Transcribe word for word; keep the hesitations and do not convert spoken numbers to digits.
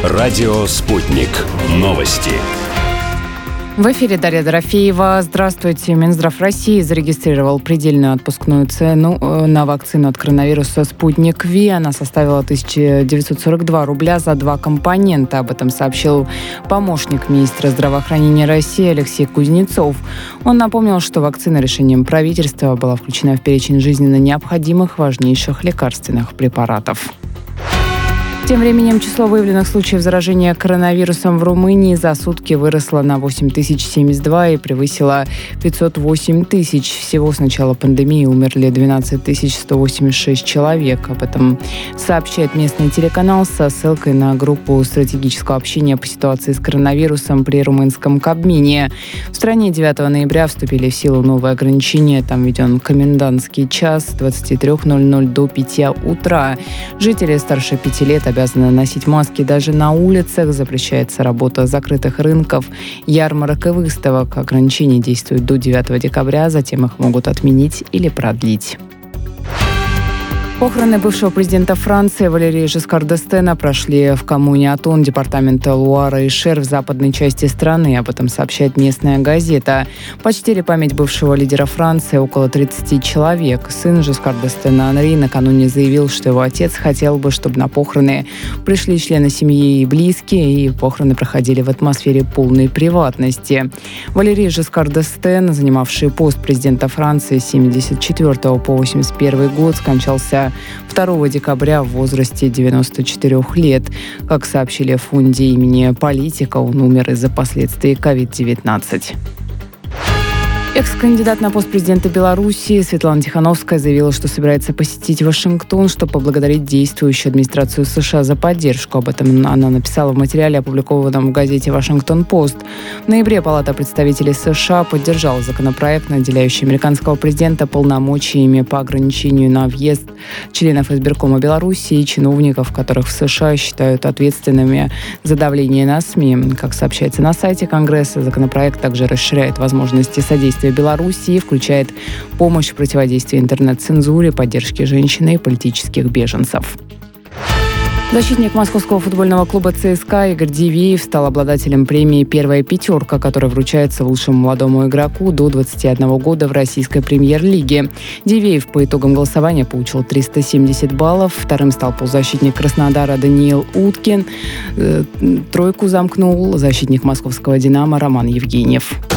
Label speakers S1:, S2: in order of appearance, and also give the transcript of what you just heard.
S1: Радио «Спутник». Новости.
S2: В эфире Дарья Дорофеева. Здравствуйте. Минздрав России зарегистрировал предельную отпускную цену на вакцину от коронавируса «Спутник Ви». Она составила тысяча девятьсот сорок два рубля за два компонента. Об этом сообщил помощник министра здравоохранения России Алексей Кузнецов. Он напомнил, что вакцина решением правительства была включена в перечень жизненно необходимых важнейших лекарственных препаратов. Тем временем число выявленных случаев заражения коронавирусом в Румынии за сутки выросло на восемь тысяч семьдесят два и превысило пятьсот восемь тысяч. Всего с начала пандемии умерли двенадцать тысяч сто восемьдесят шесть человек. Об этом сообщает местный телеканал со ссылкой на группу стратегического общения по ситуации с коронавирусом при румынском Кабмине. В стране девятого ноября вступили в силу новые ограничения. Там введен комендантский час с двадцати трёх ноль-ноль до пяти утра. Жители старше пяти лет обязаны носить маски даже на улицах. Запрещается работа закрытых рынков, ярмарок и выставок. Ограничения действуют до девятого декабря, затем их могут отменить или продлить. Похороны бывшего президента Франции Валерии Жискар д'Эстена прошли в коммуне Атон департамента Луара и Шер в западной части страны. Об этом сообщает местная газета. Почтили память бывшего лидера Франции около тридцати человек. Сын Жискар д'Эстена Анри накануне заявил, что его отец хотел бы, чтобы на похороны пришли члены семьи и близкие, и похороны проходили в атмосфере полной приватности. Валерий Жискар д'Эстен, занимавший пост президента Франции с семьдесят четвёртого по восемьдесят первый год, скончался второго декабря в возрасте девяноста четырёх лет. Как сообщили в фонде имени политика, он умер из-за последствий ковид девятнадцать. Экс-кандидат на пост президента Беларуси Светлана Тихановская заявила, что собирается посетить Вашингтон, чтобы поблагодарить действующую администрацию США за поддержку. Об этом она написала в материале, опубликованном в газете «Вашингтон-Пост». В ноябре Палата представителей США поддержала законопроект, наделяющий американского президента полномочиями по ограничению на въезд членов избиркома Беларуси и чиновников, которых в США считают ответственными за давление на СМИ. Как сообщается на сайте Конгресса, законопроект также расширяет возможности содействия Белоруссии, включает помощь в противодействии интернет-цензуре, поддержке женщин и политических беженцев. Защитник московского футбольного клуба ЦСКА Игорь Дивеев стал обладателем премии «Первая пятерка», которая вручается лучшему молодому игроку до двадцати одного года в российской премьер-лиге. Дивеев по итогам голосования получил триста семьдесят баллов. Вторым стал полузащитник Краснодара Даниил Уткин. Тройку замкнул защитник московского «Динамо» Роман Евгеньев.